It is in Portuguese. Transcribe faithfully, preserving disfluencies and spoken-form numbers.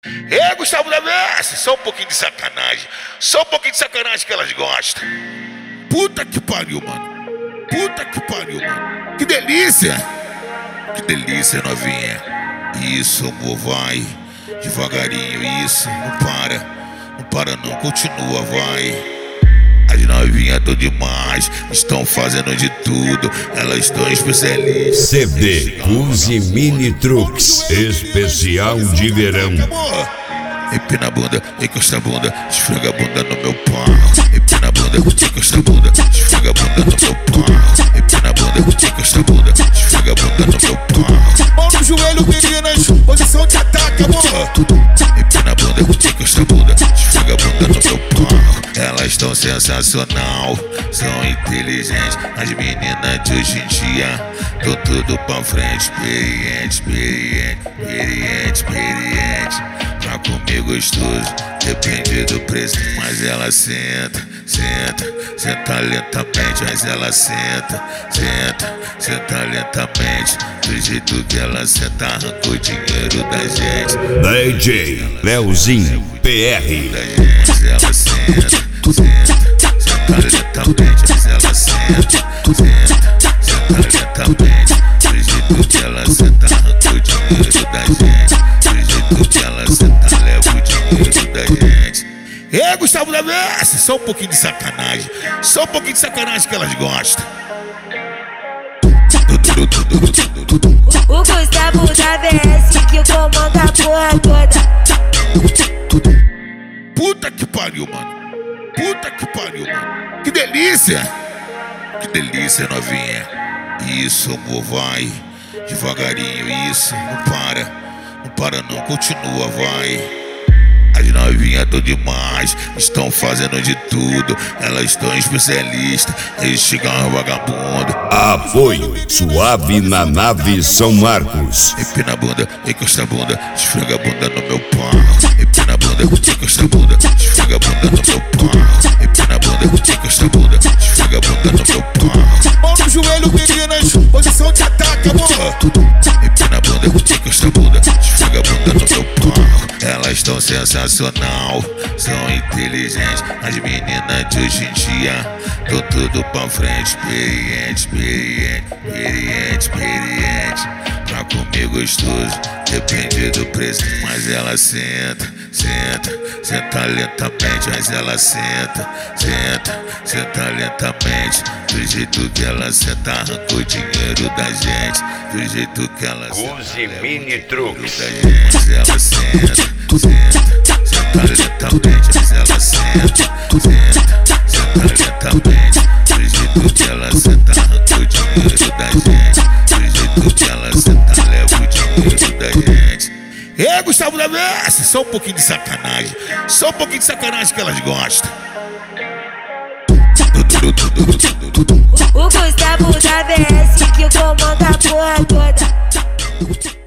Ei, Gustavo da Versa, só um pouquinho de sacanagem. Só um pouquinho de sacanagem que elas gostam. Puta que pariu, mano. Puta que pariu, mano. Que delícia. Que delícia, novinha. Isso, amor, vai. Devagarinho, isso. Não para. Não para não, continua, vai. As novinhas tão demais, estão fazendo de tudo, elas estão especialistas. C D Uzi Mini Trucks, especial de verão. Empina a bunda, encosta a bunda, esfrega a bunda no meu pau. Empina a bunda, encosta a bunda, esfrega a bunda no meu pau. Empina a bunda, encosta a bunda, esfrega a bunda no meu pau. Mão no joelho, meninas, posição de ataque, amor. Empina a bunda, encosta a bunda, esfrega a bunda no meu pau. Elas estão sensacional, são inteligentes. As meninas de hoje em dia tão tudo pra frente. Experiente, experiente, experiente, experiente. Pra comer gostoso, depende do preço. Mas ela senta, senta, senta lentamente. Mas ela senta, senta, senta lentamente. Do jeito que ela senta, arranca o dinheiro da gente. D J Leozinho P R. Ela senta. Senta, senta lentamente, mas ela senta, senta, senta lentamente. Do jeito que ela senta, arranca o dinheiro da gente. Do jeito que ela senta, leva o dinheiro da gente. Ei, Gustavo da Versa, só um pouquinho de sacanagem. Só um pouquinho de sacanagem que elas gostam. O Gustavo da Versa que comanda a porra toda. Puta que pariu, mano. Puta que pariu, mano. Que delícia. Que delícia, novinha. Isso, amor, vai. Devagarinho, isso. Não para. Não para não, continua, vai. As novinhas tão demais, estão fazendo de tudo, elas estão especialistas, eles chegam vagabundo. Apoio Suave na Nave São Marcos. Empina a bunda, encosta a bunda, esfrega a bunda no meu pau. Empina a bunda, encosta a bunda, esfrega a bunda no meu pau. Empina a bunda, encosta a bunda, esfrega a bunda no meu pau. Mão no joelho, meninas, posição de ataque, amor. Empina a bunda, encosta a bunda, esfrega a bunda no meu pau. Elas estão sensacional, são inteligentes. As meninas de hoje em dia tão tudo pra frente. Experiente, experiente, experiente, experiente. Pra comer gostoso, depende do preço. Mas ela senta, senta, senta lentamente. Mas ela senta, senta, senta lentamente. Do jeito que ela senta, arranca o dinheiro da gente. Do jeito que ela senta, Uzi Mini Trucks. ela senta, senta, senta lentamente. Mas ela senta, senta, senta lentamente. Do jeito que ela senta, arranca o dinheiro da gente. Do jeito que ela senta, leva o dinheiro da gente. Ei, Gustavo da Versa, só um pouquinho de sacanagem. Só um pouquinho de sacanagem que elas gostam. O Gustavo da Versa que comanda a porra toda.